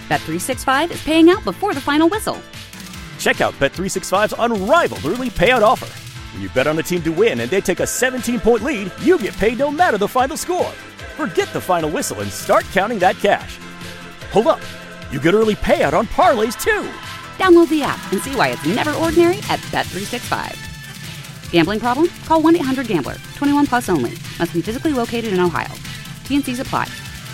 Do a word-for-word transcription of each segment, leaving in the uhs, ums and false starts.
Bet three sixty-five is paying out before the final whistle. Check out Bet three sixty-five's unrivaled early payout offer. When you bet on a team to win and they take a seventeen-point lead, you get paid no matter the final score. Forget the final whistle and start counting that cash. Hold up. You get early payout on parlays, too. Download the app and see why it's never ordinary at Bet three sixty-five. Gambling problem? Call one eight hundred gambler. twenty-one plus only. Must be physically located in Ohio. T and C's apply.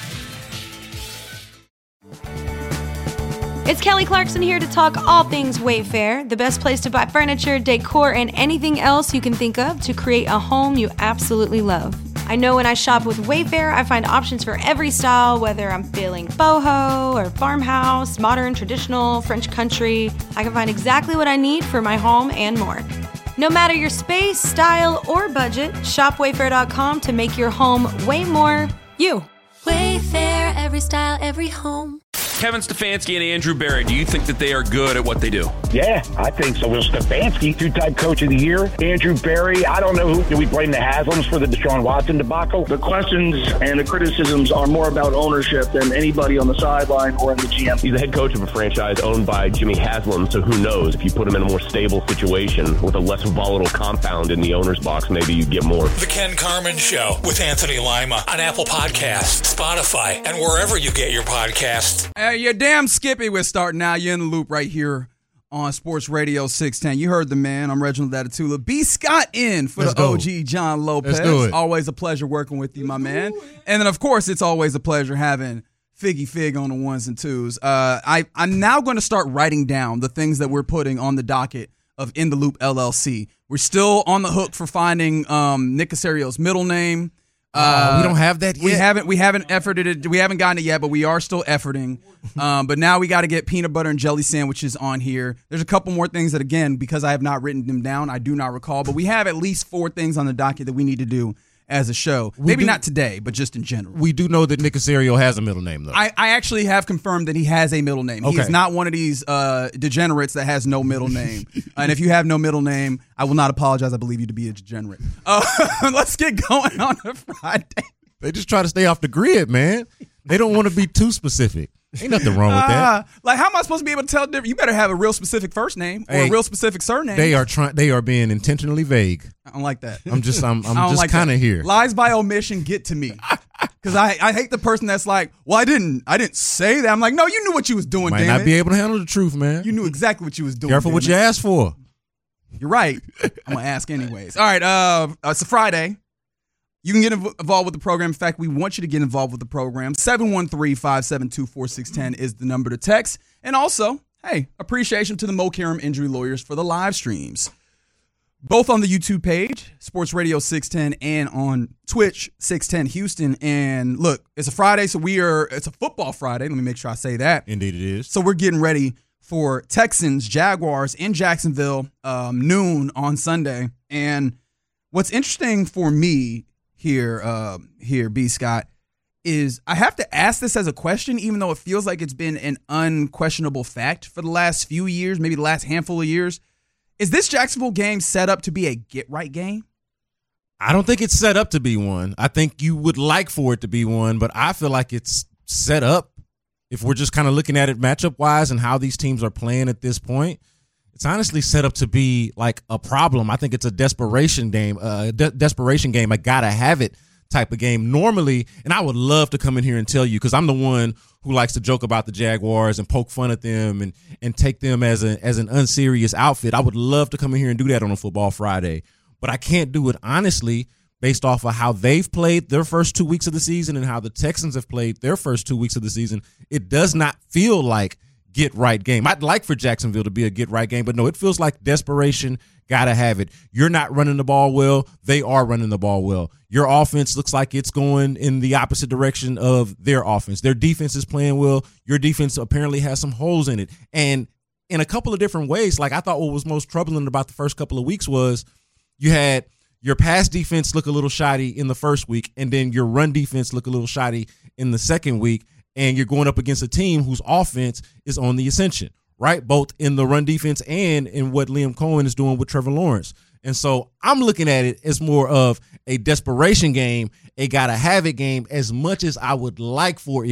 It's Kelly Clarkson here to talk all things Wayfair, the best place to buy furniture, decor, and anything else you can think of to create a home you absolutely love. I know when I shop with Wayfair, I find options for every style, whether I'm feeling boho or farmhouse, modern, traditional, French country. I can find exactly what I need for my home and more. No matter your space, style, or budget, shop wayfair dot com to make your home way more you. Wayfair, every style, every home. Kevin Stefanski and Andrew Berry, do you think that they are good at what they do? Yeah, I think so. Well, Stefanski, two-time coach of the year. Andrew Berry, I don't know who. Do we blame the Haslams for the Deshaun Watson debacle? The questions and the criticisms are more about ownership than anybody on the sideline or in the G M. He's the head coach of a franchise owned by Jimmy Haslam, so who knows? If you put him in a more stable situation with a less volatile compound in the owner's box, maybe you get more. The Ken Carman Show with Anthony Lima on Apple Podcasts, Spotify, and wherever you get your podcasts. Hey, you're damn Skippy. We're starting now. You're in the loop right here on Sports Radio six ten. You heard the man. I'm Reginald Atatula. B. Scott in for Let's the go. O G John Lopez. Let's do it. Always a pleasure working with you, my man. And then, of course, it's always a pleasure having Figgy Fig on the ones and twos. Uh, I, I'm now going to start writing down the things that we're putting on the docket of In the Loop L L C. We're still on the hook for finding um, Nick Casario's middle name. Uh, uh, we don't have that yet. We haven't we haven't efforted it. We haven't gotten it yet, but we are still efforting. Um, but now we got to get peanut butter and jelly sandwiches on here. There's a couple more things that, again, because I have not written them down, I do not recall. But we have at least four things on the docket that we need to do as a show. We Maybe do, not today, but just in general. We do know that Nick Casario has a middle name, though. I, I actually have confirmed that he has a middle name. Okay. He is not one of these uh, degenerates that has no middle name. And if you have no middle name, I will not apologize. I believe you to be a degenerate. Uh, let's get going on a Friday. They just try to stay off the grid, man. They don't want to be too specific. Ain't nothing wrong with that. Uh, like, how am I supposed to be able to tell different? You better have a real specific first name or hey, a real specific surname. They are trying. They are being intentionally vague. I don't like that. I'm just. I'm. I'm just like kind of here. Lies by omission get to me because I, I hate the person that's like, well, I didn't. I didn't say that. I'm like, no, you knew what you was doing. Might damn not it. be able to handle the truth, man. You knew exactly what you was doing. Careful what it. you ask for. You're right. I'm gonna ask anyways. All right. Uh, it's a Friday. You can get involved with the program. In fact, we want you to get involved with the program. seven one three, five seven two, four six one zero is the number to text. And also, hey, appreciation to the Mo Karam Injury Lawyers for the live streams. Both on the YouTube page, Sports Radio six ten, and on Twitch, six ten Houston. And look, it's a Friday, so we are, it's a football Friday. Let me make sure I say that. Indeed it is. So we're getting ready for Texans, Jaguars in Jacksonville, um, noon on Sunday. And what's interesting for me here, uh, here, B. Scott, is I have to ask this as a question, even though it feels like it's been an unquestionable fact for the last few years, maybe the last handful of years. Is this Jacksonville game set up to be a get-right game? I don't think it's set up to be one. I think you would like for it to be one, but I feel like it's set up. If we're just kind of looking at it matchup-wise and how these teams are playing at this point, it's honestly set up to be like a problem. I think it's a desperation game, a uh, de- desperation game, a gotta have it type of game. Normally, and I would love to come in here and tell you, because I'm the one who likes to joke about the Jaguars and poke fun at them and and take them as a as an unserious outfit. I would love to come in here and do that on a Football Friday, but I can't do it honestly based off of how they've played their first two weeks of the season and how the Texans have played their first two weeks of the season. It does not feel like get-right game. I'd like for Jacksonville to be a get-right game, but no, it feels like desperation, gotta have it. You're not running the ball well. They are running the ball well. Your offense looks like it's going in the opposite direction of their offense. Their defense is playing well. Your defense apparently has some holes in it. And in a couple of different ways, like I thought what was most troubling about the first couple of weeks was you had your pass defense look a little shoddy in the first week, and then your run defense look a little shoddy in the second week. And you're going up against a team whose offense is on the ascension, right? Both in the run defense and in what Liam Cohen is doing with Trevor Lawrence. And so I'm looking at it as more of a desperation game, a gotta have it game, as much as I would like for it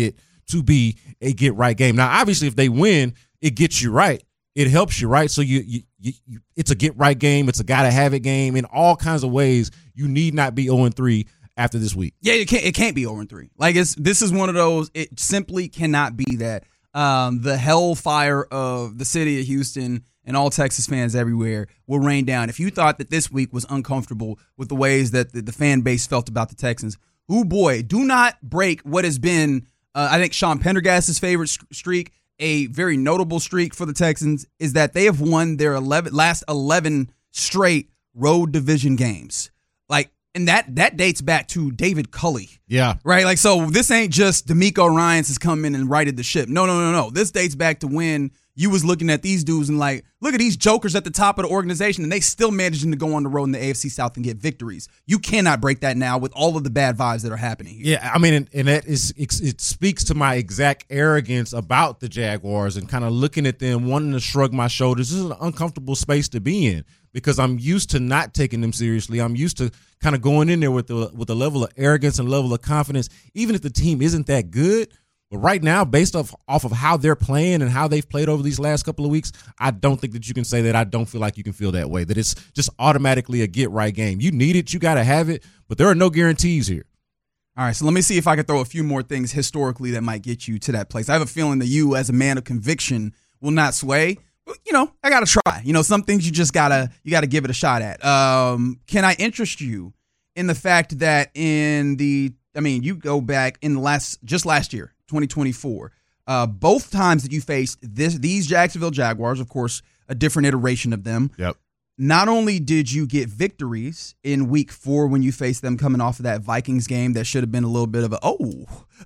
to be a get right game. Now, obviously, if they win, it gets you right. It helps you, right? So you, you, you, you it's a get right game. It's a gotta have it game in all kinds of ways. You need not be oh and three after this week. Yeah, it can't. It can't be oh and three. Like it's this is one of those. It simply cannot be that. Um, the hellfire of the city of Houston and all Texas fans everywhere will rain down. If you thought that this week was uncomfortable with the ways that the, the fan base felt about the Texans, oh boy, do not break what has been, uh, I think, Sean Pendergast's favorite streak. A very notable streak for the Texans is that they have won their eleven last eleven straight road division games. Like, and that that dates back to David Culley. Yeah. Right? Like, so this ain't just D'Amico Ryans has come in and righted the ship. No, no, no, no. This dates back to when you was looking at these dudes and like, look at these jokers at the top of the organization, and they still managing to go on the road in the A F C South and get victories. You cannot break that now with all of the bad vibes that are happening here. Yeah, I mean, and, and that is it, it speaks to my exact arrogance about the Jaguars and kind of looking at them, wanting to shrug my shoulders. This is an uncomfortable space to be in because I'm used to not taking them seriously. I'm used to kind of going in there with the with a level of arrogance and level of confidence, even if the team isn't that good. But right now, based off, off of how they're playing and how they've played over these last couple of weeks, I don't think that you can say that. I don't feel like you can feel that way, that it's just automatically a get-right game. You need it. You got to have it. But there are no guarantees here. All right, so let me see if I can throw a few more things historically that might get you to that place. I have a feeling that you, as a man of conviction, will not sway. But, you know, I got to try. You know, some things you just got to you got to give it a shot at. Um, can I interest you in the fact that in the – I mean, you go back in the last – just last year, twenty twenty-four. Uh, both times that you faced this, these Jacksonville Jaguars, of course, a different iteration of them. Yep. Not only did you get victories in week four when you faced them coming off of that Vikings game that should have been a little bit of a, oh,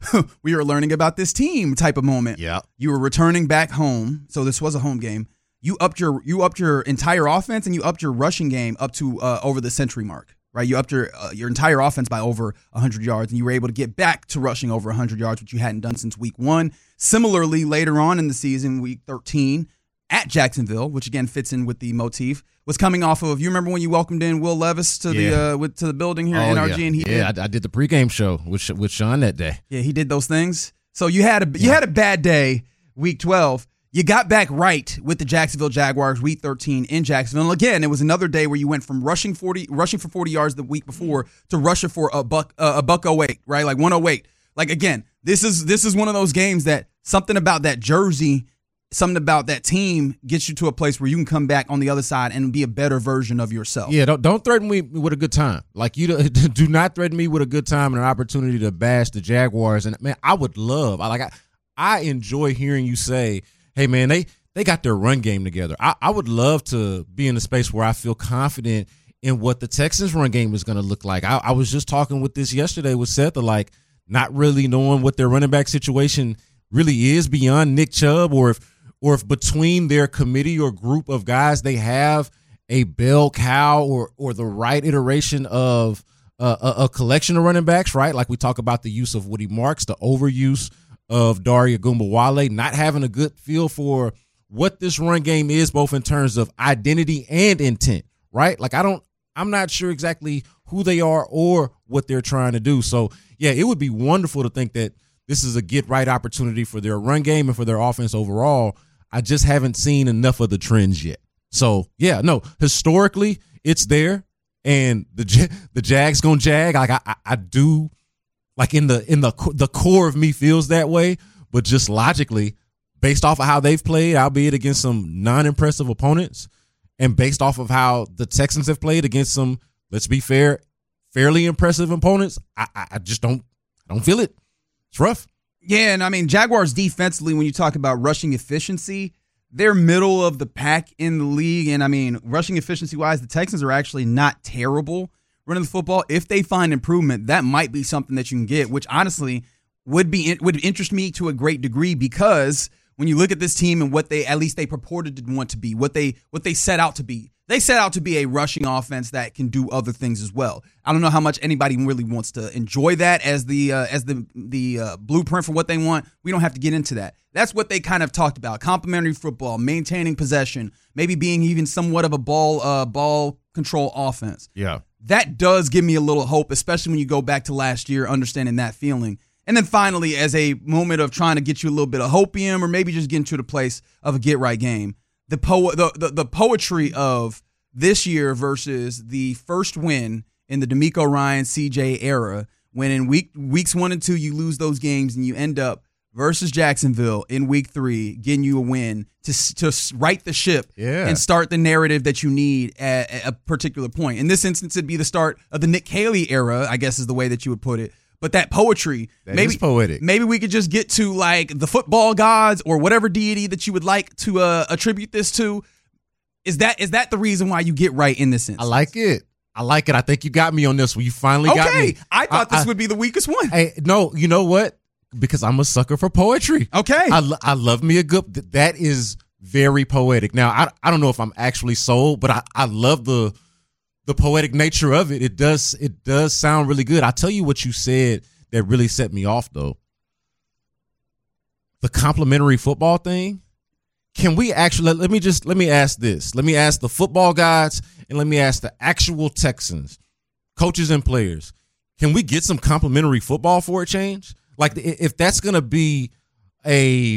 we were learning about this team type of moment. Yeah. You were returning back home, so this was a home game. You upped your you upped your entire offense and you upped your rushing game up to uh, over the century mark. Right, you upped your uh, your entire offense by over one hundred yards, and you were able to get back to rushing over one hundred yards, which you hadn't done since week one. Similarly, later on in the season, week thirteen, at Jacksonville, which again fits in with the motif, was coming off of, you remember when you welcomed in Will Levis to yeah. the uh, with, to the building here oh, at N R G? Yeah, and he yeah did, I, I did the pregame show with, with Sean that day. Yeah, he did those things. So you had a, you yeah. had a bad day, week twelve. You got back right with the Jacksonville Jaguars, week thirteen in Jacksonville. And again, it was another day where you went from rushing forty, rushing for forty yards the week before to rushing for a buck, uh, a buck oh eight, right? Like one oh eight. Like again, this is this is one of those games that something about that jersey, something about that team gets you to a place where you can come back on the other side and be a better version of yourself. Yeah, don't don't threaten me with a good time. Like you do not threaten me with a good time and an opportunity to bash the Jaguars. And man, I would love, I like, I, I enjoy hearing you say, hey, man, they, they got their run game together. I, I would love to be in a space where I feel confident in what the Texans' run game is going to look like. I, I was just talking with this yesterday with Seth, like not really knowing what their running back situation really is beyond Nick Chubb, or if or if between their committee or group of guys they have a bell cow or or the right iteration of uh, a, a collection of running backs, right? Like we talk about the use of Woody Marks, the overuse of Daria Gumbawale, not having a good feel for what this run game is, both in terms of identity and intent, right? Like I don't, I'm not sure exactly who they are or what they're trying to do. So yeah, it would be wonderful to think that this is a get right opportunity for their run game and for their offense overall. I just haven't seen enough of the trends yet. So yeah, no, historically it's there, and the the Jags gonna jag. Like I, I, I do. Like in the in the the core of me feels that way, but just logically, based off of how they've played, albeit against some non-impressive opponents, and based off of how the Texans have played against some, let's be fair, fairly impressive opponents, I, I just don't I don't feel it. It's rough. Yeah, and I mean Jaguars defensively, when you talk about rushing efficiency, they're middle of the pack in the league, and I mean rushing efficiency wise, the Texans are actually not terrible running the football. If they find improvement, that might be something that you can get, which honestly would be would interest me to a great degree, because when you look at this team and what they, at least they purported to want to be, what they what they set out to be, they set out to be a rushing offense that can do other things as well. I don't know how much anybody really wants to enjoy that as the uh, as the the uh, blueprint for what they want. We don't have to get into that. That's what they kind of talked about: complementary football, maintaining possession, maybe being even somewhat of a ball uh, ball control offense. Yeah. That does give me a little hope, especially when you go back to last year, understanding that feeling. And then finally, as a moment of trying to get you a little bit of hopium or maybe just getting to the place of a get-right game, the, po- the, the, the poetry of this year versus the first win in the DeMeco Ryan C J era, when in week weeks one and two you lose those games and you end up versus Jacksonville in week three, getting you a win to to right the ship yeah. and start the narrative that you need at, at a particular point. In this instance, it'd be the start of the Nick Haley era, I guess is the way that you would put it. But that poetry, that maybe is poetic. Maybe we could just get to like the football gods or whatever deity that you would like to uh, attribute this to. Is that is that the reason why you get right in this instance? I like it. I like it. I think you got me on this one. You finally okay. got me. I thought I, this I, would be the weakest one. Hey, no, you know what? Because I'm a sucker for poetry. Okay. I, I love me a good, that is very poetic. Now, I I don't know if I'm actually sold, but I, I love the the poetic nature of it. It does it does sound really good. I'll tell you what you said that really set me off, though. The complimentary football thing. Can we actually, let, let me just, let me ask this. Let me ask the football guys and let me ask the actual Texans, coaches and players. Can we get some complimentary football for a change? Like, if that's going to be a,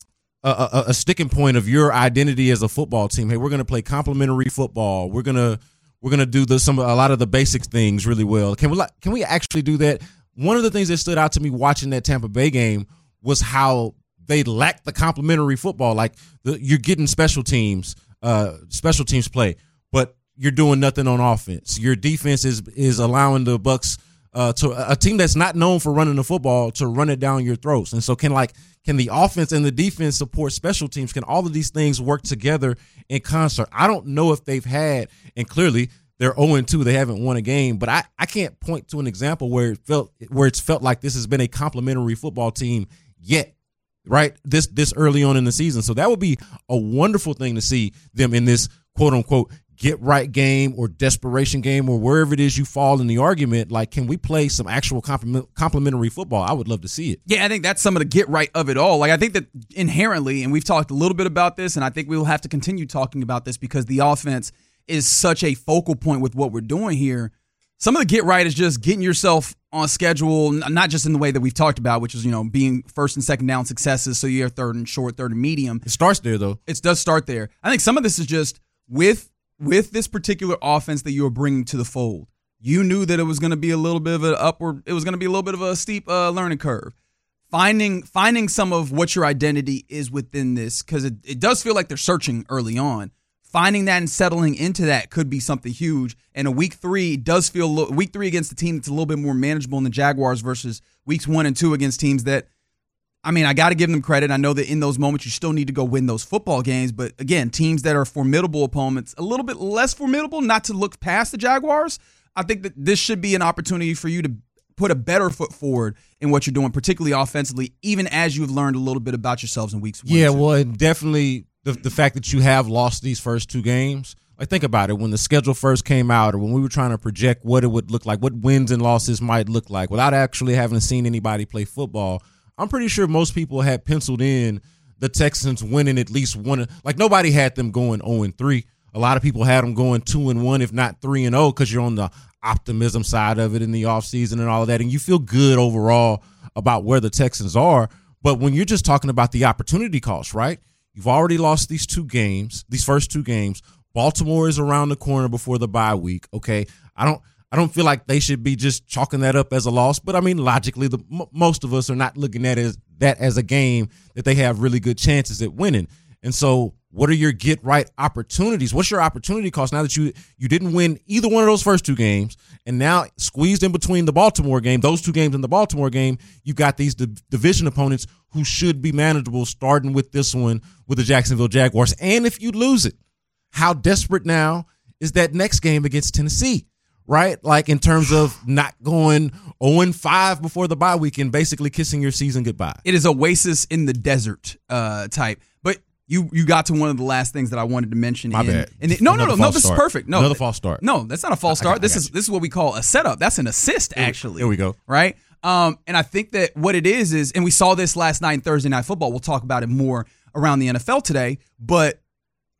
a a sticking point of your identity as a football team, hey, we're going to play complimentary football. We're gonna we're gonna do the some a lot of the basic things really well. Can we can we actually do that? One of the things that stood out to me watching that Tampa Bay game was how they lacked the complimentary football. Like the, you're getting special teams, uh, special teams play, but you're doing nothing on offense. Your defense is is allowing the Bucs. Uh, to a team that's not known for running the football to run it down your throats. And so can like can the offense and the defense support special teams? Can all of these things work together in concert? I don't know if they've had, and clearly they're oh and two, they haven't won a game, but I, I can't point to an example where it felt where it's felt like this has been a complimentary football team yet, right? This this early on in the season. So that would be a wonderful thing to see them in this quote unquote get right game or desperation game or wherever it is you fall in the argument. Like, can we play some actual compliment, complimentary football? I would love to see it. Yeah, I think that's some of the get right of it all. Like, I think that inherently, and we've talked a little bit about this, and I think we will have to continue talking about this because the offense is such a focal point with what we're doing here. Some of the get right is just getting yourself on schedule, not just in the way that we've talked about, which is, you know, being first and second down successes. So you're third and short, third and medium. It starts there, though. It does start there. I think some of this is just with with this particular offense that you are bringing to the fold. You knew that it was going to be a little bit of an upward, it was going to be a little bit of a steep uh, learning curve. Finding finding some of what your identity is within this, because it, it does feel like they're searching early on. Finding that and settling into that could be something huge. And a week three does feel week three against a team that's a little bit more manageable in the Jaguars versus weeks one and two against teams that, I mean, I got to give them credit. I know that in those moments you still need to go win those football games. But again, teams that are formidable opponents, a little bit less formidable, not to look past the Jaguars. I think that this should be an opportunity for you to put a better foot forward in what you're doing, particularly offensively, even as you've learned a little bit about yourselves in weeks one. Yeah, well, and definitely the, the fact that you have lost these first two games. Like, think about it. When the schedule first came out or when we were trying to project what it would look like, what wins and losses might look like without actually having seen anybody play football, I'm pretty sure most people had penciled in the Texans winning at least one. Like, nobody had them going oh and three. A lot of people had them going two and one, if not three and oh, because you're on the optimism side of it in the offseason and all of that. And you feel good overall about where the Texans are. But when you're just talking about the opportunity cost, right? You've already lost these two games, these first two games. Baltimore is around the corner before the bye week. Okay. I don't. I don't feel like they should be just chalking that up as a loss, but I mean, logically, the m- most of us are not looking at it as, that as a game that they have really good chances at winning. And so what are your get right opportunities? What's your opportunity cost now that you you didn't win either one of those first two games, and now squeezed in between the Baltimore game, those two games in the Baltimore game, you've got these div- division opponents who should be manageable, starting with this one with the Jacksonville Jaguars. And if you lose it, how desperate now is that next game against Tennessee? Right? Like, in terms of not going oh and five before the bye week and basically kissing your season goodbye. It is oasis in the desert uh, type. But you you got to one of the last things that I wanted to mention. My in, bad. In the, no, no, no, no. This start. is perfect. No, Another false start. No, that's not a false start. I, I, this I is you. this is what we call a setup. That's an assist, actually. Here we go. Right? Um, and I think that what it is is, and we saw this last night in Thursday Night Football. We'll talk about it more around the N F L today. But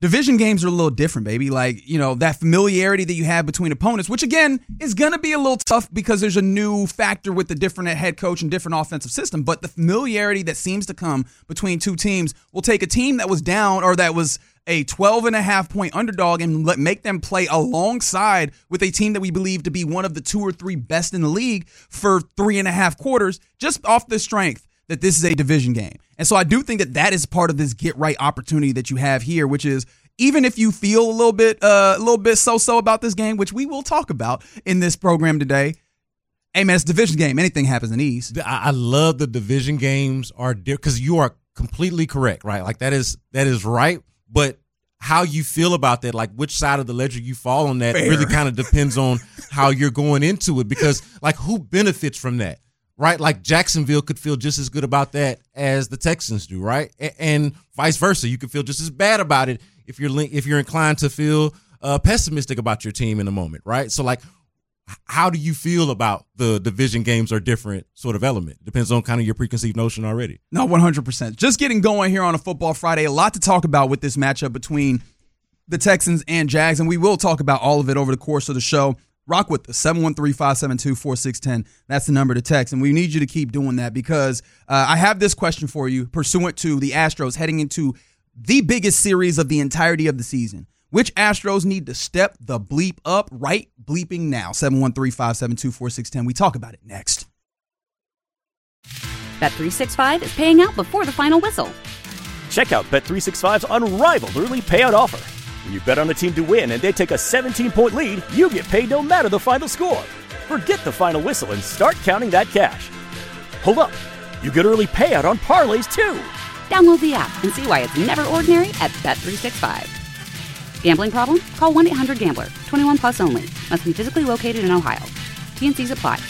division games are a little different, baby. Like, you know, that familiarity that you have between opponents, which again is going to be a little tough because there's a new factor with the different head coach and different offensive system. But the familiarity that seems to come between two teams will take a team that was down or that was a twelve and a half point underdog and let, make them play alongside with a team that we believe to be one of the two or three best in the league for three and a half quarters, just off the strength that this is a division game. And so I do think that that is part of this get right opportunity that you have here, which is even if you feel a little bit, uh, a little bit so-so about this game, which we will talk about in this program today. Hey man, it's a division game. Anything happens in the East. I love the division games are because you are completely correct, right? Like that is that is right. But how you feel about that, like which side of the ledger you fall on that, Fair. really kind of depends on how you're going into it. Because like who benefits from that? Right, like Jacksonville could feel just as good about that as the Texans do, right? And vice versa, you could feel just as bad about it if you're if you're inclined to feel uh, pessimistic about your team in a moment, right? So, like, how do you feel about the division games are different sort of element? It depends on kind of your preconceived notion already. No, one hundred percent. Just getting going here on a Football Friday. A lot to talk about with this matchup between the Texans and Jags, and we will talk about all of it over the course of the show. Rock with us, seven one three, five seven two, four six one zero. That's the number to text, and we need you to keep doing that because uh, I have this question for you pursuant to the Astros heading into the biggest series of the entirety of the season. Which Astros need to step the bleep up right bleeping now? seven one three, five seven two, four six one zero. We talk about it next. Bet three sixty-five is paying out before the final whistle. Check out Bet three sixty-five's unrivaled early payout offer. When you bet on a team to win and they take a seventeen-point lead, you get paid no matter the final score. Forget the final whistle and start counting that cash. Hold up. You get early payout on parlays, too. Download the app and see why it's never ordinary at Bet three sixty-five. Gambling problem? Call one eight hundred gambler. twenty-one plus only. Must be physically located in Ohio. T N Cs apply.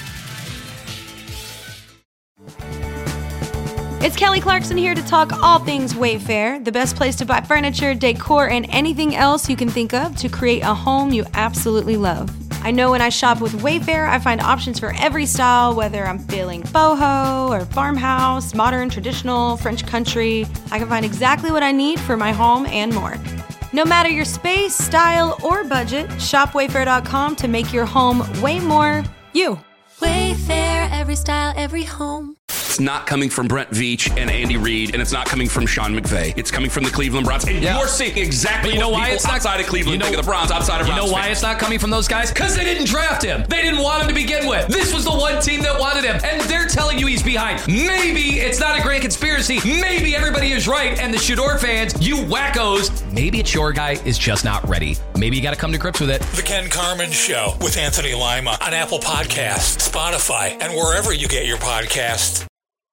It's Kelly Clarkson here to talk all things Wayfair, the best place to buy furniture, decor, and anything else you can think of to create a home you absolutely love. I know when I shop with Wayfair, I find options for every style, whether I'm feeling boho or farmhouse, modern, traditional, French country. I can find exactly what I need for my home and more. No matter your space, style, or budget, shop wayfair dot com to make your home way more you. Wayfair, every style, every home. It's not coming from Brent Veach and Andy Reid, and it's not coming from Sean McVay. It's coming from the Cleveland Browns. And yeah. you're seeing exactly but you know what why people it's not, outside of Cleveland you know, think of the Browns, outside of You Browns know why fans. It's not coming from those guys? Because they didn't draft him. They didn't want him to begin with. This was the one team that wanted him, and they're telling you he's behind. Maybe it's not a grand conspiracy. Maybe everybody is right, and the Shador fans, you wackos, maybe it's your guy is just not ready. Maybe you got to come to grips with it. The Ken Carman Show with Anthony Lima on Apple Podcasts, Spotify, and wherever you get your podcasts.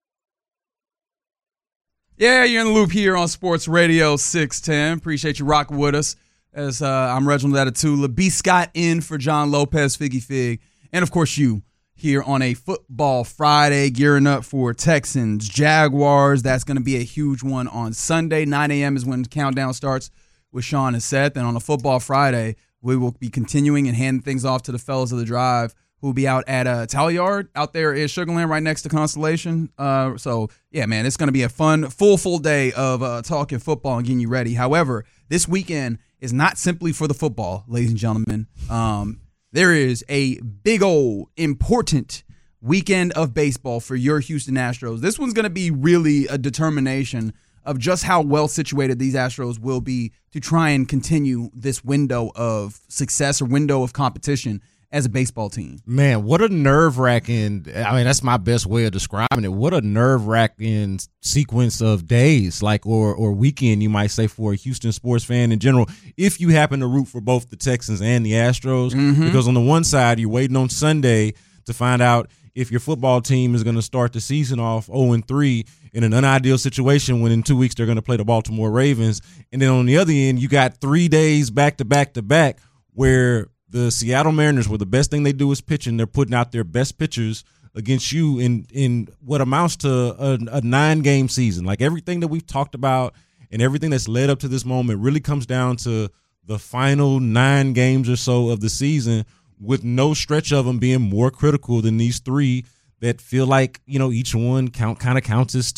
Yeah, you're in the loop here on Sports Radio six ten. Appreciate you rocking with us. As uh, I'm Reginald Atatula, B. Scott in for John Lopez, Figgy Fig, and of course you here on a Football Friday, gearing up for Texans, Jaguars. That's going to be a huge one on Sunday. nine a.m. is when the countdown starts with Sean and Seth. And on a Football Friday, we will be continuing and handing things off to the fellas of the drive, who will be out at uh, Talliard out there in Sugar Land right next to Constellation. Uh, so, yeah, man, it's going to be a fun, full, full day of uh, talking football and getting you ready. However, this weekend is not simply for the football, ladies and gentlemen. Um, there is a big old, important weekend of baseball for your Houston Astros. This one's going to be really a determination of just how well situated these Astros will be to try and continue this window of success or window of competition as a baseball team. Man, what a nerve-wracking, I mean, that's my best way of describing it. What a nerve-wracking sequence of days, like, or or weekend, you might say, for a Houston sports fan in general, if you happen to root for both the Texans and the Astros. Mm-hmm. Because on the one side, you're waiting on Sunday to find out if your football team is going to start the season off oh and three in an unideal situation when in two weeks they're going to play the Baltimore Ravens. And then on the other end, you got three days back-to-back-to-back where the Seattle Mariners, where the best thing they do is pitching, they're putting out their best pitchers against you in in what amounts to a, a nine-game season. Like everything that we've talked about and everything that's led up to this moment really comes down to the final nine games or so of the season, with no stretch of them being more critical than these three that feel like, you know, each one count kind of counts as two.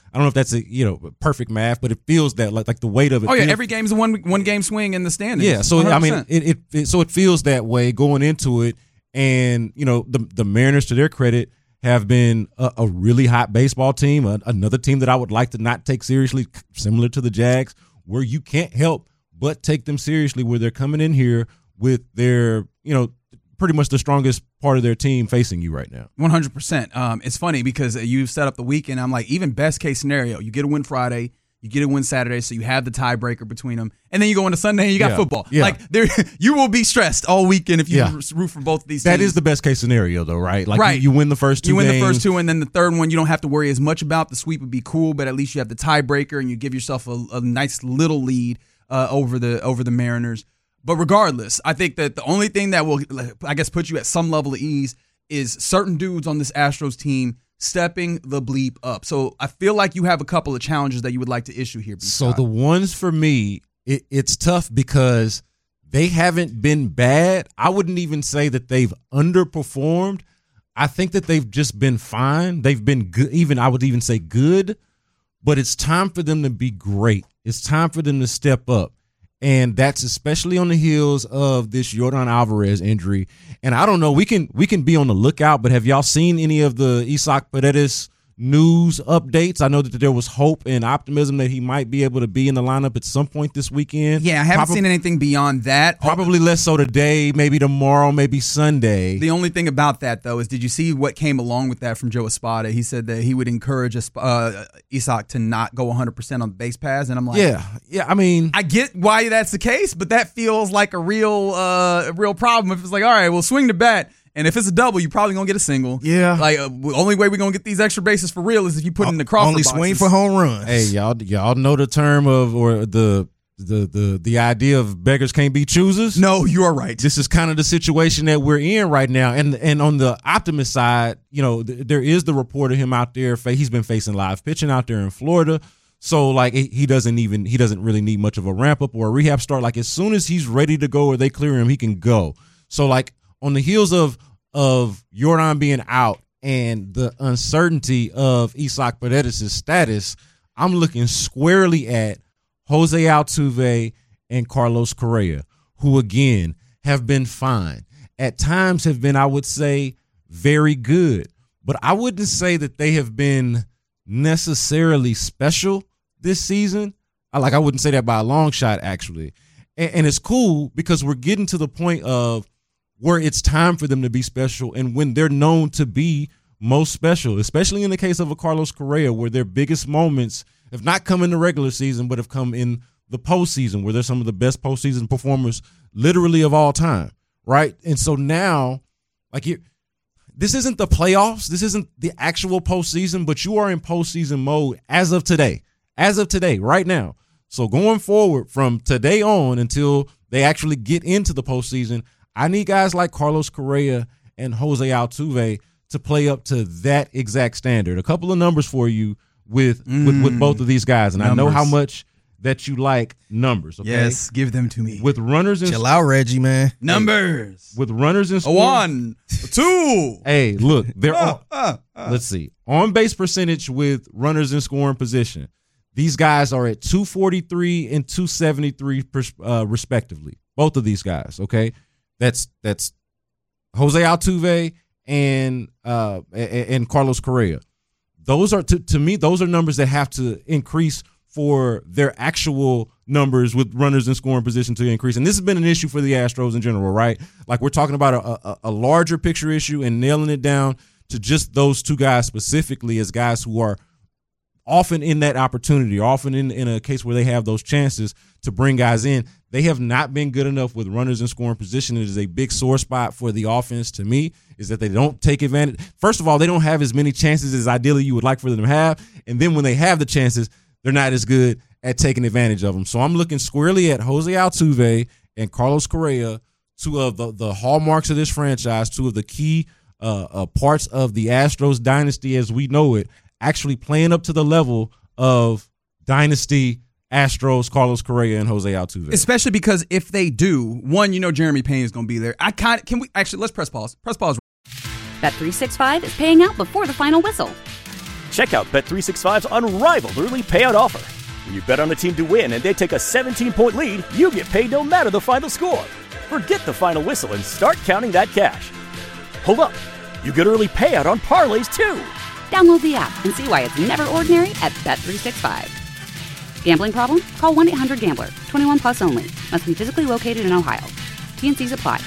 I don't know if that's a you know perfect math, but it feels that like like the weight of it. Oh yeah, feels, every game's a one one game swing in the standings. Yeah, so one hundred I percent. mean, it, it, it so it feels that way going into it, and you know the the Mariners, to their credit, have been a, a really hot baseball team, a, another team that I would like to not take seriously, similar to the Jags, where you can't help but take them seriously, where they're coming in here with their you know pretty much the strongest part of their team facing you right now. one hundred percent. Um, it's funny because you set up the weekend. I'm like, even best case scenario, you get a win Friday, you get a win Saturday, so you have the tiebreaker between them, and then you go into Sunday and you got Yeah, football. yeah. Like there, you will be stressed all weekend if you Yeah. root for both of these That teams. is the best case scenario, though, right? Like Right. You, you win the first two You win games. the first two, and then the third one you don't have to worry as much about. The sweep would be cool, but at least you have the tiebreaker, and you give yourself a, a nice little lead uh, over the over the Mariners. But regardless, I think that the only thing that will, I guess, put you at some level of ease is certain dudes on this Astros team stepping the bleep up. So I feel like you have a couple of challenges that you would like to issue here. So the ones for me, it, it's tough because they haven't been bad. I wouldn't even say that they've underperformed. I think that they've just been fine. They've been good. Even I would even say good, but it's time for them to be great. It's time for them to step up. And that's especially on the heels of this Yordan Alvarez injury. And I don't know, we can we can be on the lookout, but have y'all seen any of the Isaac Paredes news updates? I know that there was hope and optimism that he might be able to be in the lineup at some point this weekend. Yeah, I haven't Probably- seen anything beyond that. Probably less so today, maybe tomorrow, maybe Sunday. The only thing about that, though, is did you see what came along with that from Joe Espada? He said that he would encourage uh, Isaac to not go one hundred percent on base paths, and I'm like, Yeah, yeah. I mean, I get why that's the case, but that feels like a real, uh, a real problem. If it's like, all right, we'll swing the bat, and if it's a double, you're probably gonna get a single. Yeah. Like, uh, the only way we're gonna get these extra bases for real is if you put it in the Crawford Only boxes. swing for home runs. hey, y'all, y'all know the term of or the the the the idea of beggars can't be choosers. No, you are right. This is kind of the situation that we're in right now. And and on the optimist side, you know, th- there is the report of him out there. Fa- He's been facing live pitching out there in Florida. So like he he doesn't even he doesn't really need much of a ramp up or a rehab start. Like as soon as he's ready to go or they clear him, he can go. So like on the heels of of Yordan being out and the uncertainty of Isaac Paredes' status, I'm looking squarely at Jose Altuve and Carlos Correa, who again have been fine. At times have been, I would say, very good. But I wouldn't say that they have been necessarily special this season. I like I wouldn't say that by a long shot, actually. And, and it's cool because we're getting to the point of where it's time for them to be special and when they're known to be most special, especially in the case of a Carlos Correa, where their biggest moments have not come in the regular season, but have come in the postseason, where they're some of the best postseason performers literally of all time, right? And so now, like, you, this isn't the playoffs. This isn't the actual postseason, but you are in postseason mode as of today, as of today, right now. So going forward from today on until they actually get into the postseason, I need guys like Carlos Correa and Jose Altuve to play up to that exact standard. A couple of numbers for you with mm, with, with both of these guys, and numbers. I know how much that you like numbers. Okay? Yes, give them to me. With runners in chill out, Reggie, man. Numbers. With runners in a scoring, one, a two. Hey, look, they're uh, on, uh, uh. let's see on base percentage with runners in scoring position. These guys are at two forty-three and two seventy-three uh, respectively. Both of these guys. Okay, that's that's Jose Altuve and uh, and Carlos Correa. Those are to, to me, those are numbers that have to increase for their actual numbers with runners in scoring position to increase. And this has been an issue for the Astros in general, right? Like we're talking about a, a, a larger picture issue and nailing it down to just those two guys specifically as guys who are often in that opportunity, often in, in a case where they have those chances to bring guys in. They have not been good enough with runners in scoring position. It is a big sore spot for the offense to me, is that they don't take advantage. First of all, they don't have as many chances as ideally you would like for them to have. And then when they have the chances, they're not as good at taking advantage of them. So I'm looking squarely at Jose Altuve and Carlos Correa, two of the, the hallmarks of this franchise, two of the key uh, uh, parts of the Astros dynasty as we know it, actually playing up to the level of dynasty Astros, Carlos Correa, and Jose Altuve. Especially because if they do, one, you know Jeremy Payne is going to be there. I kind of can we actually let's press pause. Press pause. Bet three sixty-five is paying out before the final whistle. Check out Bet three sixty-five's unrivaled early payout offer. When you bet on a team to win and they take a seventeen-point lead, you get paid no matter the final score. Forget the final whistle and start counting that cash. Hold up. You get early payout on parlays, too. Download the app and see why it's never ordinary at Bet three sixty-five. Gambling problem? Call one eight hundred gambler. twenty-one plus only. Must be physically located in Ohio. T N Cs apply.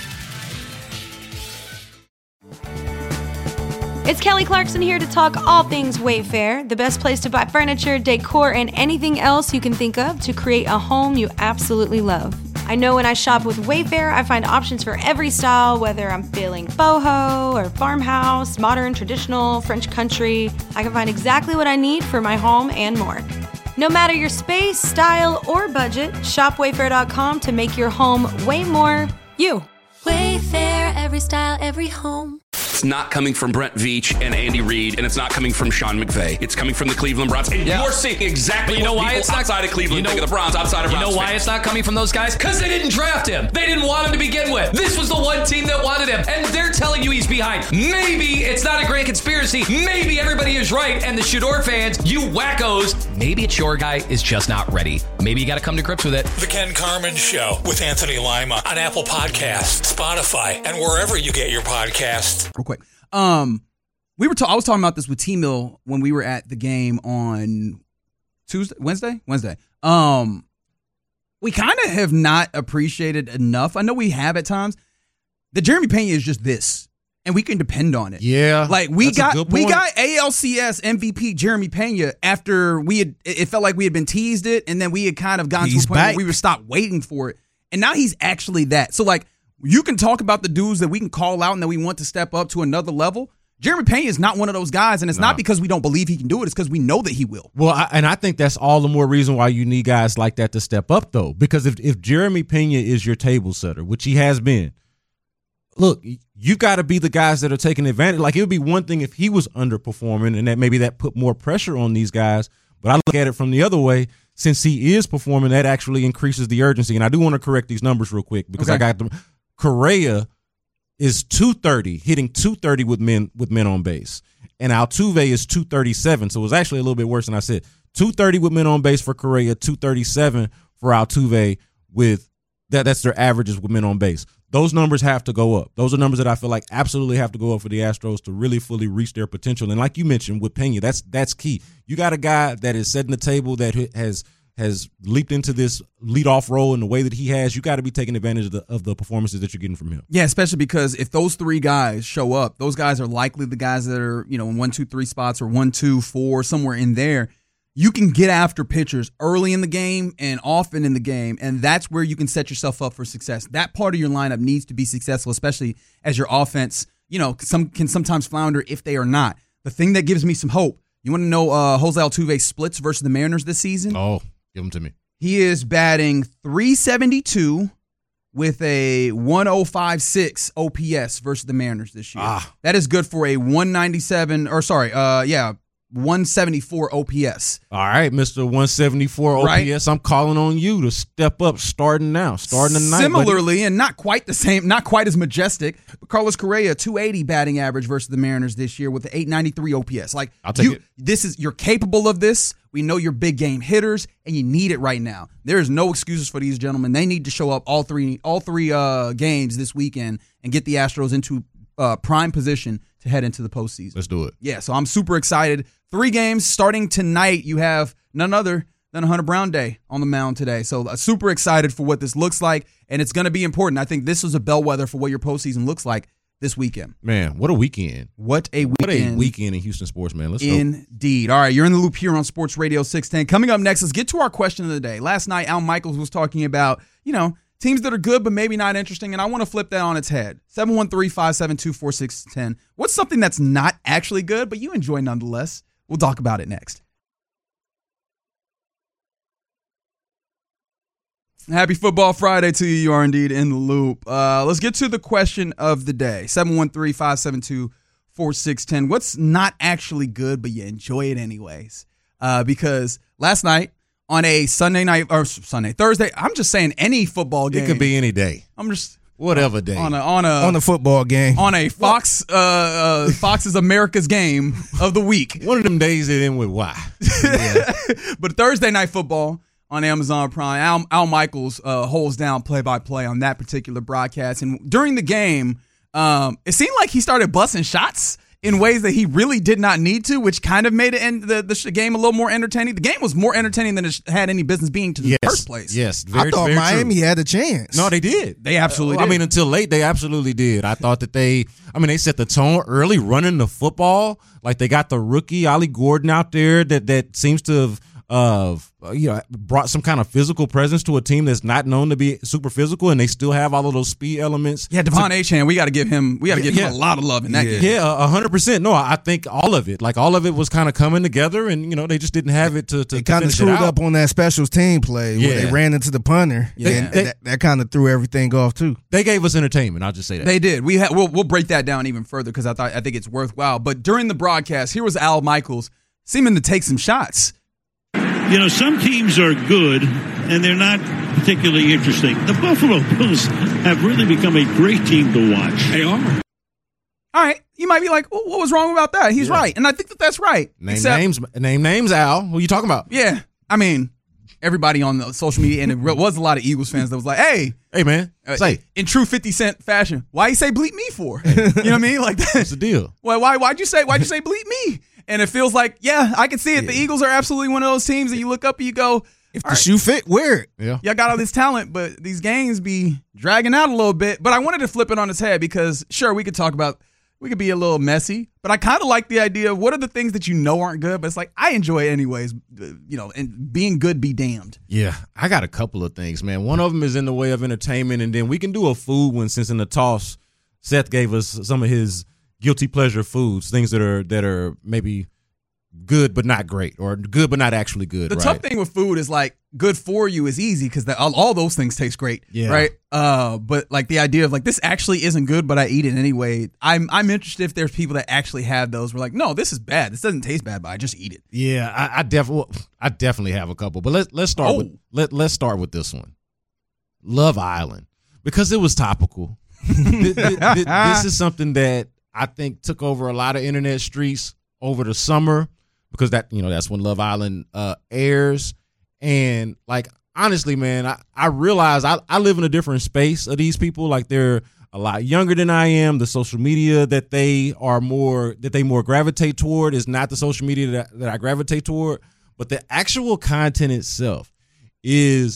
It's Kelly Clarkson here to talk all things Wayfair, the best place to buy furniture, decor, and anything else you can think of to create a home you absolutely love. I know when I shop with Wayfair, I find options for every style, whether I'm feeling boho or farmhouse, modern, traditional, French country. I can find exactly what I need for my home and more. No matter your space, style, or budget, shop wayfair dot com to make your home way more you. Wayfair, every style, every home. It's not coming from Brent Veach and Andy Reid, and it's not coming from Sean McVay. It's coming from the Cleveland Browns. And yeah. you're seeing exactly you know what why people it's not, outside of Cleveland you know, think of the Browns, outside of You Browns know why fans. it's not coming from those guys? Because they didn't draft him. They didn't want him to begin with. This was the one team that wanted him, and they're telling you he's behind. Maybe it's not a grand conspiracy. Maybe everybody is right, and the Shador fans, you wackos, maybe it's your guy is just not ready. Maybe you got to come to grips with it. The Ken Carman Show with Anthony Lima on Apple Podcasts, Spotify, and wherever you get your podcasts. Real quick. Um, we were ta- I was talking about this with T-Mill when we were at the game on Tuesday, Wednesday, Wednesday. Um, we kind of have not appreciated enough. I know we have at times. The Jeremy Pena is just this, and we can depend on it. Yeah, like we that's a got good we point. got A L C S M V P Jeremy Pena after we had. It felt like we had been teased it, and then we had kind of gotten He's to a point back. where we were stopped waiting for it, and now he's actually that. So like. You can talk about the dudes that we can call out and that we want to step up to another level. Jeremy Pena is not one of those guys, and it's No. not because we don't believe he can do it. It's because we know that he will. Well, I, and I think that's all the more reason why you need guys like that to step up, though. Because if, if Jeremy Pena is your table setter, which he has been, look, you got to be the guys that are taking advantage. Like, it would be one thing if he was underperforming and that maybe that put more pressure on these guys. But I look at it from the other way. Since he is performing, that actually increases the urgency. And I do want to correct these numbers real quick because Okay. I got them. Correa is two thirty, hitting two thirty with men with men on base. And Altuve is two thirty-seven, so it was actually a little bit worse than I said. two thirty with men on base for Correa, two thirty-seven for Altuve with that that's their averages with men on base. Those numbers have to go up. Those are numbers that I feel like absolutely have to go up for the Astros to really fully reach their potential. And like you mentioned with Pena, that's that's key. You got a guy that is setting the table, that has has leaped into this leadoff role in the way that he has. You got to be taking advantage of the, of the performances that you're getting from him. Yeah, especially because if those three guys show up, those guys are likely the guys that are, you know, in one, two, three spots or one, two, four, somewhere in there. You can get after pitchers early in the game and often in the game, and that's where you can set yourself up for success. That part of your lineup needs to be successful, especially as your offense, you know, some can sometimes flounder if they are not. The thing that gives me some hope, you want to know uh, Jose Altuve's splits versus the Mariners this season? Oh, give them to me. He is batting three seventy-two with a one oh five six O P S versus the Mariners this year. Ah. That is good for a one ninety-seven, or sorry, uh, yeah, one seventy-four O P S. All right, Mister one seventy-four O P S, right. I'm calling on you to step up starting now, starting tonight. Similarly, buddy. and not quite the same, not quite as majestic, but Carlos Correa, two eighty batting average versus the Mariners this year with the eight ninety-three O P S. Like, I'll take you, it. This is, you're capable of this. We know you're big game hitters, and you need it right now. There is no excuses for these gentlemen. They need to show up all three, all three uh, games this weekend and get the Astros into uh, prime position to head into the postseason. Let's do it. Yeah, so I'm super excited. Three games starting tonight. You have none other than Hunter Brown Day on the mound today. So uh, super excited for what this looks like, and it's going to be important. I think this is a bellwether for what your postseason looks like this weekend. Man, what a weekend. What a weekend. What a weekend in Houston sports, man. Let's go. Indeed. All right, you're in the loop here on Sports Radio six ten. Coming up next, let's get to our question of the day. Last night, Al Michaels was talking about, you know, teams that are good but maybe not interesting, and I want to flip that on its head. seven one three, five seven two, four six one zero. What's something that's not actually good but you enjoy nonetheless? We'll talk about it next. Happy Football Friday to you. You are indeed in the loop. Uh, let's get to the question of the day. seven one three, five seven two, four six one zero. What's not actually good but you enjoy it anyways? Uh, because last night, on a Sunday night or Sunday, Thursday, I'm just saying any football game. It could be any day. I'm just Whatever day. On a on a on a football game. On a Fox uh, uh Fox's America's Game of the week. One of them days it end with Y. Yeah. But Thursday Night Football on Amazon Prime, Al, Al Michaels uh, holds down play-by-play on that particular broadcast. And during the game, um, it seemed like he started busting shots in ways that he really did not need to, which kind of made it end the, the game a little more entertaining. The game was more entertaining than it had any business being to the yes. first place. Yes, very, I thought very Miami true. had a chance. No, they did. They absolutely uh, did. I mean, until late, they absolutely did. I thought that they, I mean, they set the tone early running the football. Like they got the rookie, Ollie Gordon, out there that, that seems to have uh, you know, brought some kind of physical presence to a team that's not known to be super physical, and they still have all of those speed elements. Yeah, Devon Achane, we got to give him, we got to give yeah. him a lot of love in that yeah. game. Yeah, a hundred percent. No, I think all of it, like all of it, was kind of coming together, and you know, they just didn't have it to. to they kind of screwed up on that specials team play yeah. where they ran into the punter, yeah. and they, that, that kind of threw everything off too. They gave us entertainment. I'll just say that they did. We ha- we'll we'll break that down even further because I thought I think it's worthwhile. But during the broadcast, here was Al Michaels seeming to take some shots. You know, some teams are good, and they're not particularly interesting. The Buffalo Bills have really become a great team to watch. They are. All right. You might be like, well, what was wrong about that? He's yeah. right. And I think that that's right. Name Except, names, name names, Al. Who are you talking about? Yeah. I mean, everybody on the social media, and it was a lot of Eagles fans that was like, hey. Hey, man. Say. Uh, in true fifty Cent fashion, why you say bleep me for? You know what I mean? Like that. What's the deal? Well, why, why'd you say, why'd you say bleep me? And it feels like, yeah, I can see it. Yeah. The Eagles are absolutely one of those teams that you look up and you go, if the right, shoe fit, wear it. Yeah. Y'all got all this talent, but these games be dragging out a little bit. But I wanted to flip it on its head because, sure, we could talk about, we could be a little messy, but I kind of like the idea of what are the things that you know aren't good, but it's like, I enjoy it anyways, you know, and being good be damned. Yeah, I got a couple of things, man. One of them is in the way of entertainment, and then we can do a food one since in the toss, Seth gave us some of his guilty pleasure foods, things that are that are maybe good but not great, or good but not actually good. The right? tough thing with food is like good for you is easy because all, all those things taste great, yeah. right? Uh, but like the idea of like this actually isn't good, but I eat it anyway. I'm I'm interested if there's people that actually have those. We're like, no, this is bad. This doesn't taste bad, but I just eat it. Yeah, I, I definitely I definitely have a couple, but let's let's start oh. with let let's start with this one, Love Island, because it was topical. this, this, this is something that I think took over a lot of internet streets over the summer because that, you know, that's when Love Island uh, airs. And like, honestly, man, I, I realize I, I live in a different space of these people. Like they're a lot younger than I am. The social media that they are more, that they more gravitate toward is not the social media that, that I gravitate toward, but the actual content itself is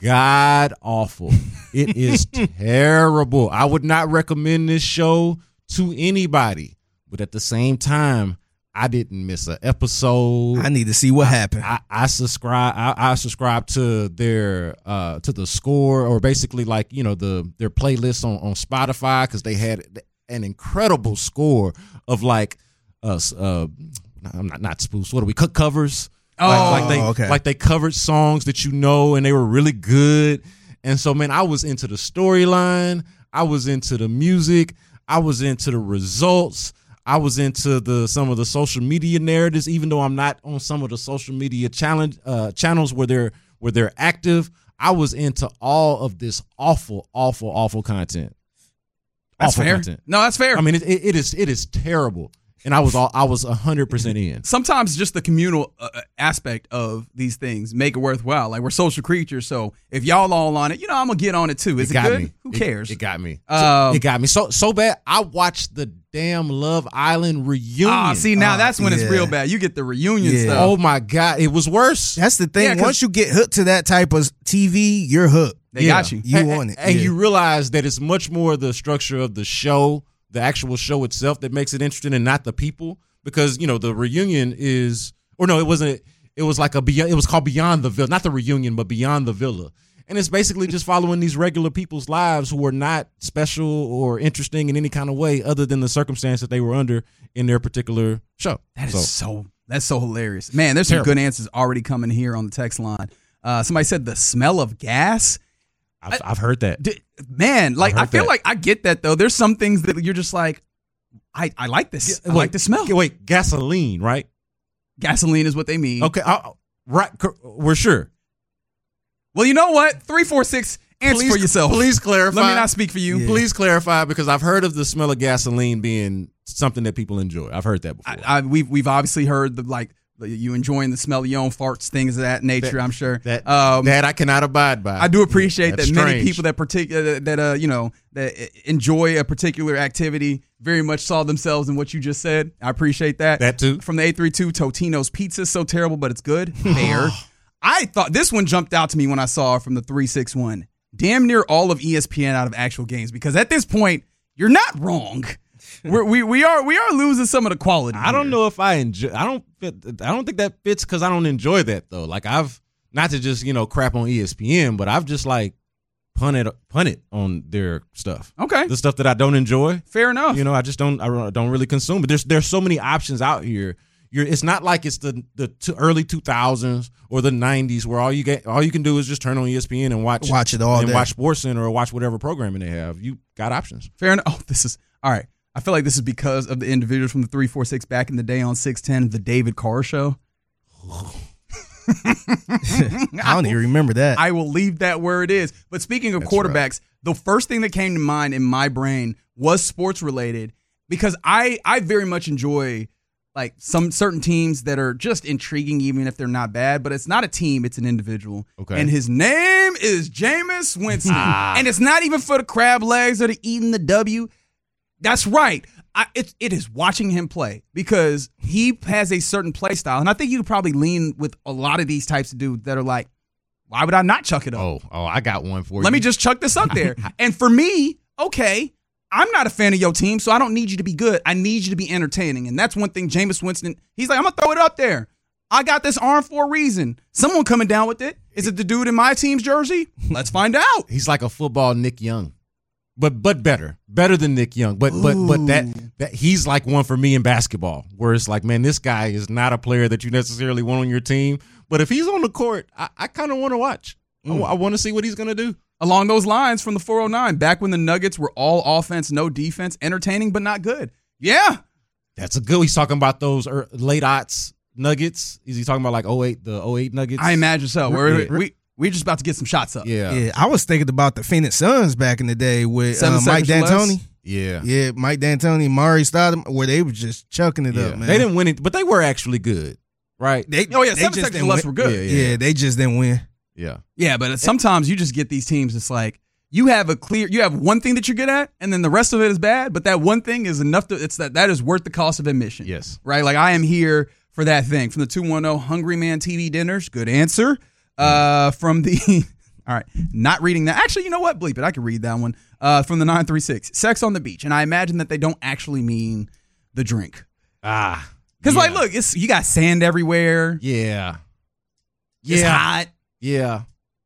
god awful. It is terrible. I would not recommend this show to anybody, but at the same time, I didn't miss an episode. I need to see what I, happened. I, I subscribe. I, I subscribe to their uh, to the score, or basically like you know the their playlist on, on Spotify, because they had an incredible score of like uh, uh I'm not not spoofs. What are we cut covers? Oh, like, like they okay. like they covered songs that you know, and they were really good. And so, man, I was into the storyline. I was into the music. I was into the results. I was into the some of the social media narratives, even though I'm not on some of the social media challenge uh, channels where they're where they're active. I was into all of this awful, awful, awful content. That's awful fair. Content. No, that's fair. I mean, it, it, it is it is terrible. And I was all I was a hundred percent in. Sometimes just the communal uh, aspect of these things make it worthwhile. Like we're social creatures, so if y'all all on it, you know, I'm gonna get on it too. Is it, it good? Me. Who it, cares? It got me. Um, it got me so so bad. I watched the damn Love Island reunion. Ah, see now uh, that's when yeah. it's real bad. You get the reunion Yeah. stuff. Oh my god, it was worse. That's the thing. Yeah, Once you get hooked to that type of T V, you're hooked. They yeah. got you. You and, want it. And yeah. you realize that it's much more the structure of the show, the actual show itself, that makes it interesting, and not the people. Because, you know, the reunion is, or no, it wasn't, it was like a, it was called Beyond the Villa, not the reunion, but Beyond the Villa. And it's basically just following these regular people's lives who are not special or interesting in any kind of way other than the circumstance that they were under in their particular show. That is so, so, that's so hilarious. Man, there's some Terrible. good answers already coming here on the text line. Uh, somebody said the smell of gas. I've, I've heard that. D- man, like I feel that. like I get that though. There's some things that you're just like, I, I like this. I wait, like the smell. Wait, gasoline, right? Gasoline is what they mean. Okay, I, right. We're sure. Well, you know what? three four six, Answer please, for yourself. Please clarify. Let me not speak for you. Yeah. Please clarify, because I've heard of the smell of gasoline being something that people enjoy. I've heard that before. I, I, we've we've obviously heard the like you enjoying the smell of your own farts, things of that nature. That, I'm sure that um, that I cannot abide by. I do appreciate That's that many strange. people that particular that uh you know that enjoy a particular activity very much saw themselves in what you just said. I appreciate that. That too. From the eight three two, Totino's Pizza is so terrible, but it's good. Fair. I thought this one jumped out to me when I saw it from the three six one. Damn near all of E S P N out of actual games, because at this point you're not wrong. We're, we we are we are losing some of the quality. I don't here. know if I enjoy. I don't. Fit, I don't think that fits because I don't enjoy that though. Like I've not to just you know crap on E S P N, but I've just like punted punted on their stuff. Okay, the stuff that I don't enjoy. Fair enough. You know, I just don't. I don't really consume. But there's there's so many options out here. You're. It's not like it's the the t- early two thousands or the nineties where all you get all you can do is just turn on E S P N and watch watch it all and day. watch SportsCenter or watch whatever programming they have. You got options. Fair enough. Oh, this is all right. I feel like this is because of the individuals from the three four six back in the day on six ten, the David Carr show. I don't even remember that. I will leave that where it is. But speaking of That's quarterbacks, right. the first thing that came to mind in my brain was sports related, because I, I very much enjoy like some certain teams that are just intriguing, even if they're not bad, but it's not a team, it's an individual. Okay. And his name is Jameis Winston. And it's not even for the crab legs or the eating the W. That's right. I, it, it is watching him play, because he has a certain play style. And I think you could probably lean with a lot of these types of dudes that are like, why would I not chuck it up? Oh, oh, I got one for you. Let me just chuck this up there. And for me, okay, I'm not a fan of your team, so I don't need you to be good. I need you to be entertaining. And that's one thing Jameis Winston, he's like, I'm going to throw it up there. I got this arm for a reason. Someone coming down with it. Is it the dude in my team's jersey? Let's find out. He's like a football Nick Young. But but better, better than Nick Young. But but but that that he's like one for me in basketball, where it's like, man, this guy is not a player that you necessarily want on your team. But if he's on the court, I, I kind of want to watch. Mm. I, I want to see what he's gonna do. Along those lines, from the four oh nine, back when the Nuggets were all offense, no defense, entertaining but not good. Yeah, that's a good. He's talking about those er, late aughts Nuggets. Is he talking about like oh eight, the oh eight Nuggets? I imagine so. We're, yeah. we We're just about to get some shots up. Yeah. Yeah. I was thinking about the Phoenix Suns back in the day with uh, Mike D'Antoni. Yeah. Yeah, Mike D'Antoni, Mari Stoudemire, where they were just chucking it yeah. up, man. They didn't win it, but they were actually good, right? They, oh, yeah, seven seconds or less were good. Yeah, yeah. yeah, they just didn't win. Yeah. Yeah, but sometimes you just get these teams, it's like, you have a clear, you have one thing that you're good at, and then the rest of it is bad, but that one thing is enough to, it's that, that is worth the cost of admission. Yes. Right? Like, I am here for that thing. From the two one zero Hungry Man T V dinners, good answer. Uh, from the... All right, not reading that. Actually, you know what? Bleep it. I can read that one. Uh, from the nine three six, Sex on the Beach. And I imagine that they don't actually mean the drink. Ah. Because, yeah. like, look, it's you got sand everywhere. Yeah. It's yeah. hot. Yeah.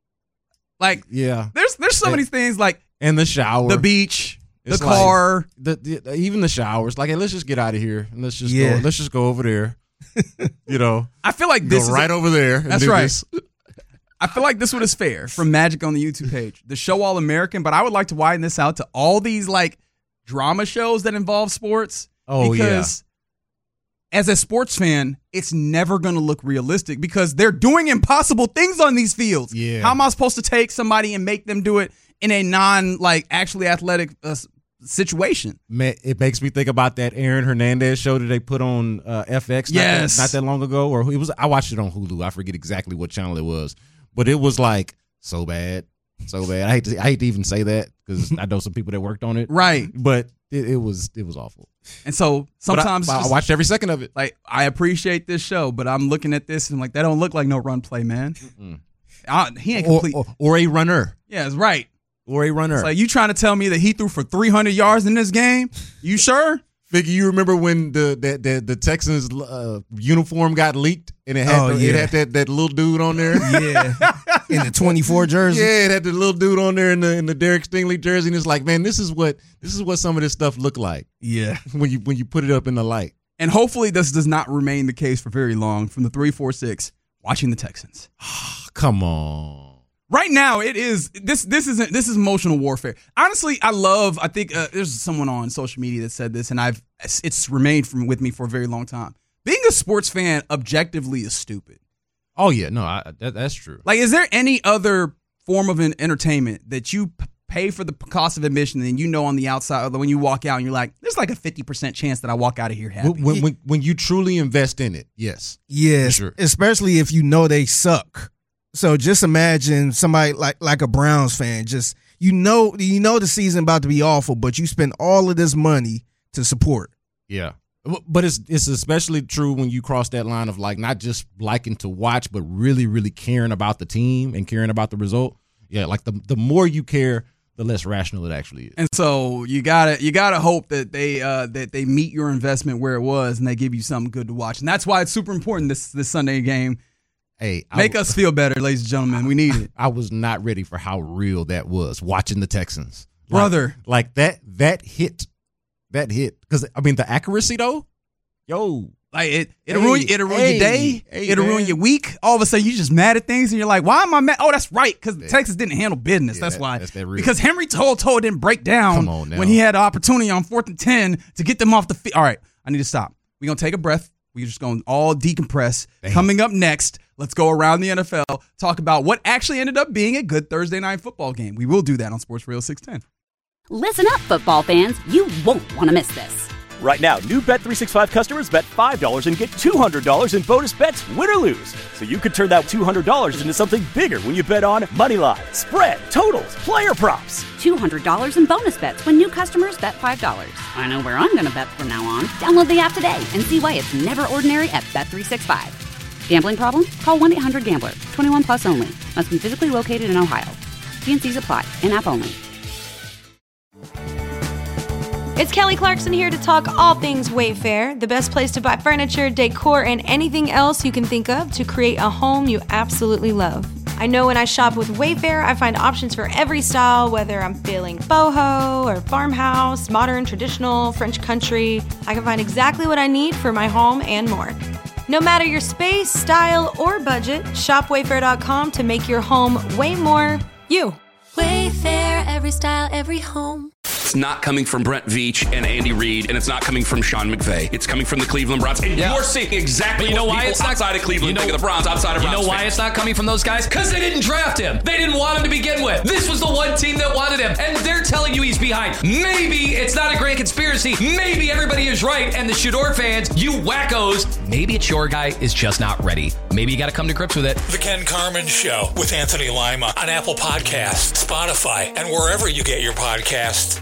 Like, yeah. There's there's so and, many things, like. And the shower. The beach. It's the car. Like the, the Even the showers. Like, hey, let's just get out of here. And let's just yeah. go. Let's just go over there. You know. I feel like this go is right a, over there. And That's do right. This. I feel like this one is fair from Magic on the YouTube page. The show All American, but I would like to widen this out to all these like drama shows that involve sports. Oh, because yeah. as a sports fan, it's never going to look realistic because they're doing impossible things on these fields. Yeah. How am I supposed to take somebody and make them do it in a non like actually athletic uh, situation? Man, it makes me think about that Aaron Hernandez show that they put on uh, F X. Yes. Not that, not that long ago, or it was. I watched it on Hulu. I forget exactly what channel it was. But it was like so bad, so bad. I hate to, I hate to even say that because I know some people that worked on it. Right. But it, it was it was awful. And so sometimes I, I just, watched every second of it. Like I appreciate this show, but I'm looking at this and I'm like, that don't look like no run play, man. I, he ain't complete. Or, or, or a runner. Yeah, it's right. Or a runner. It's like you trying to tell me that he threw for three hundred yards in this game? You sure? Figgy, you remember when the the the, the Texans uh, uniform got leaked and it had oh, the, yeah. it had that, that little dude on there? Yeah, in the twenty-four jersey. Yeah, it had the little dude on there in the in the Derek Stingley jersey, and it's like, man, this is what this is what some of this stuff look like. Yeah, when you when you put it up in the light. And hopefully this does not remain the case for very long. From the three four six, watching the Texans. Come on. Right now, it is this. This isn't. This is emotional warfare. Honestly, I love. I think uh, there's someone on social media that said this, and I've. It's remained from with me for a very long time. Being a sports fan objectively is stupid. Oh yeah, no, I, that, that's true. Like, is there any other form of an entertainment that you p- pay for the cost of admission, and you know on the outside when you walk out, and you're like, there's like a fifty percent chance that I walk out of here happy. When, when, when, when you truly invest in it, yes. Yes, sure. Especially if you know they suck. So just imagine somebody like like a Browns fan, just you know you know the season about to be awful, but you spend all of this money to support. Yeah. But it's it's especially true when you cross that line of like not just liking to watch, but really, really caring about the team and caring about the result. Yeah, like the the more you care, the less rational it actually is. And so you gotta you gotta hope that they uh, that they meet your investment where it was and they give you something good to watch. And that's why it's super important this this Sunday game. Hey, make I, us feel better, ladies and gentlemen. We need it. I was not ready for how real that was watching the Texans, like, brother. Like that that hit, that hit. Because I mean the accuracy though, yo. Like it, it'll hey, ruin, it'll ruin hey, your day. Hey, it'll man. ruin your week. All of a sudden, you just mad at things, and you're like, "Why am I mad?" Oh, that's right, because yeah. Texas didn't handle business. Yeah, that's that, why. That's that real. Because Henry Toll Toll didn't break down Come on now. when he had an opportunity on fourth and ten to get them off the field. All right, I need to stop. We're gonna take a breath. We're just gonna all decompress. Damn. Coming up next, let's go around the N F L, talk about what actually ended up being a good Thursday night football game. We will do that on Sports Radio six ten. Listen up, football fans. You won't want to miss this. Right now, new Bet three sixty-five customers bet five dollars and get two hundred dollars in bonus bets, win or lose. So you could turn that two hundred dollars into something bigger when you bet on money line, spread, totals, player props. two hundred dollars in bonus bets when new customers bet five dollars. I know where I'm going to bet from now on. Download the app today and see why it's never ordinary at Bet three sixty-five. Gambling problem? Call one eight hundred gambler. twenty-one plus only. Must be physically located in Ohio. T and C's apply. In-app only. It's Kelly Clarkson here to talk all things Wayfair, the best place to buy furniture, decor, and anything else you can think of to create a home you absolutely love. I know when I shop with Wayfair, I find options for every style, whether I'm feeling boho or farmhouse, modern, traditional, French country. I can find exactly what I need for my home and more. No matter your space, style, or budget, shop wayfair dot com to make your home way more you. Wayfair, every style, every home. It's not coming from Brent Veach and Andy Reid, and it's not coming from Sean McVay. It's coming from the Cleveland Browns. And yeah. you're seeing exactly you know what why people it's not, outside of Cleveland you know, think of the Browns, outside of You Browns know why fans. it's not coming from those guys? Because they didn't draft him. They didn't want him to begin with. This was the one team that wanted him, and they're telling you he's behind. Maybe it's not a grand conspiracy. Maybe everybody is right, and the Shador fans, you wackos, maybe it's your guy is just not ready. Maybe you got to come to grips with it. The Ken Carman Show with Anthony Lima on Apple Podcasts, Spotify, and wherever you get your podcasts.